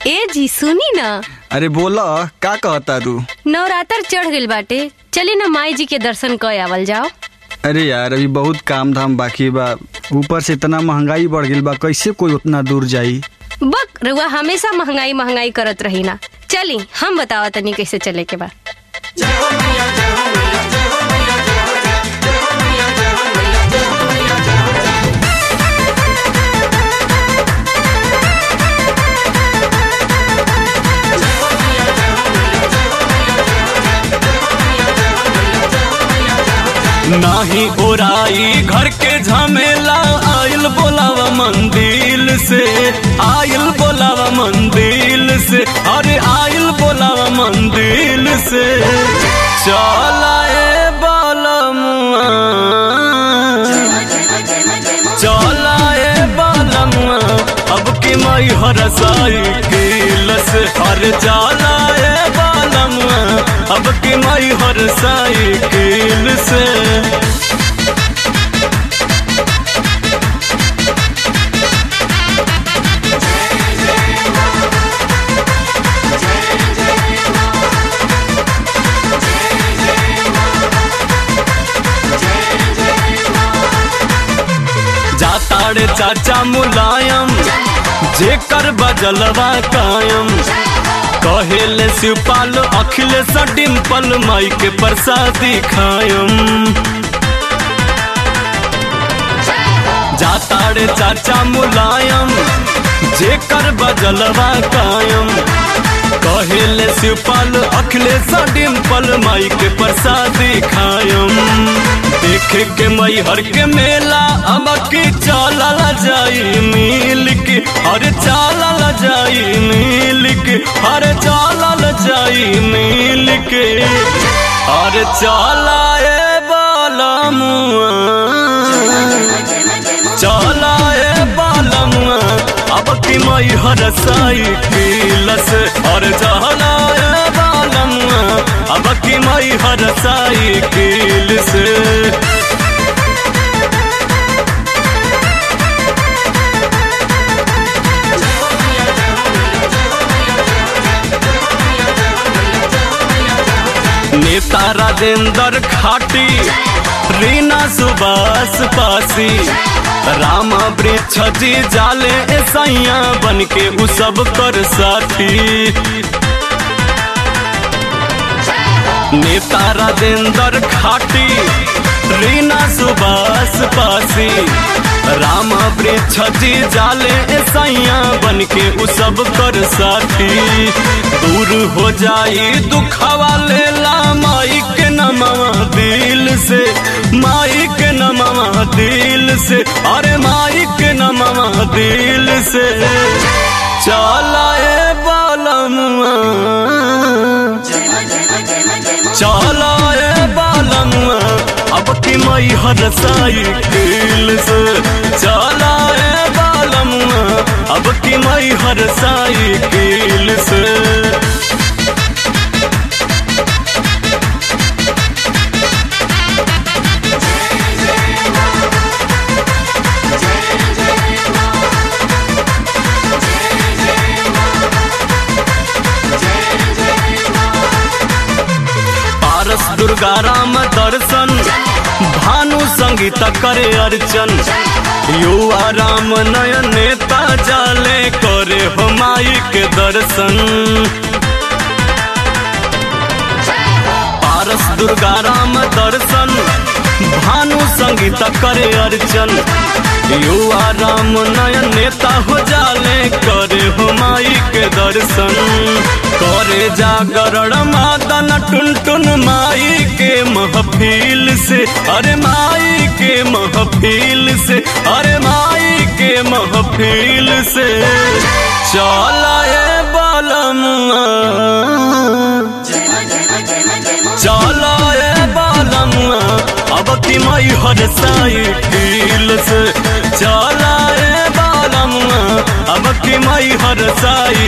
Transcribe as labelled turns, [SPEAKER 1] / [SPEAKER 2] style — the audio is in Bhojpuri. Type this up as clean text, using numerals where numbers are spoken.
[SPEAKER 1] ए जी सुनी ना।
[SPEAKER 2] अरे बोला का कहता तू?
[SPEAKER 1] नवरात्र चढ़ गइल बाटे, चली ना माई जी के दर्शन कर आवल जाओ।
[SPEAKER 2] अरे यार अभी बहुत काम धाम बाकी बा, ऊपर से इतना महंगाई बढ़ गइल बा, कैसे कोई उतना दूर जाई।
[SPEAKER 1] बक रउआ हमेशा महंगाई महंगाई करत रही ना। चली हम बतावा तनी कैसे चले के बा।
[SPEAKER 3] नाही ओराई घर के झमेला, आयल बोलावा मंदिर से, आयल बोलावा मंदिर से, अरे आयल बोलावा मंदिर से। चलाए बालमुआ, चलाए बालमुआ, अब की मई हर साइकिल से, अरे चलाए बालमुआ, अब की मई हर साइकिल से। जाताड़े चाचा मुलायम, जेकर बजलवा कायम, कहेले शिवपाल अखिलेश डिम्पल, माई के प्रसादी खायम। जाताड़े चाचा मुलायम, जेकर बजलवा कायम, कहेले शिवपाल अखिलेश डिम्पल, माई के प्रसादी खायम। देखे के मई हर के मेला, अब की चलल जाई मिल के, अरे चलल जाई मिल के, अरे चलल जाई मिल के, अरे चलाए बालमुआ, चलाए बालमुआ, अब की मई हर साइकिल से, अरे चलाए बालमुआ, अब की मई हर साइकिल से। नेता राजेंद्र खाटी, रीना सुभाष पासी, रामा वृक्ष जी जाले सैया बन के उ सब कर साथी। नेता राजेंद्र खाटी, रीना सुभाष पासी, रामा वृक्ष जी जाले सैया बन के उ सब कर साथी। दूर हो जाई दुखवा लेला माई के नमवा दिल से, माई के नमवा दिल से, अरे माई के नमवा दिल से। चलाए बालमुआ, चलाए बालमुआ, अब की मई हर साइकिल से, चलाए बालमुआ, अब की मई हर साइकिल से। पारस दुर्गा राम दर्शन, भानु संगीता करे अर्चन, युवा राम नयन नेता जाले करे हो माई के दर्शन। पारस दुर्गा राम दर्शन, भानु संगीता करे अर्चन, युवा राम नयन नेता हो जाले करे हो माई के दर्शन। करे जागरण मादन टुनटुन माई के महफिल से, अरे माई के महफिल से, अरे माई के महफिल से। चलाए बालमुआ, चलाए बालमुआ, अब की मई हर साइकिल से, चलाए बालमुआ, अब की मई हर साइकिल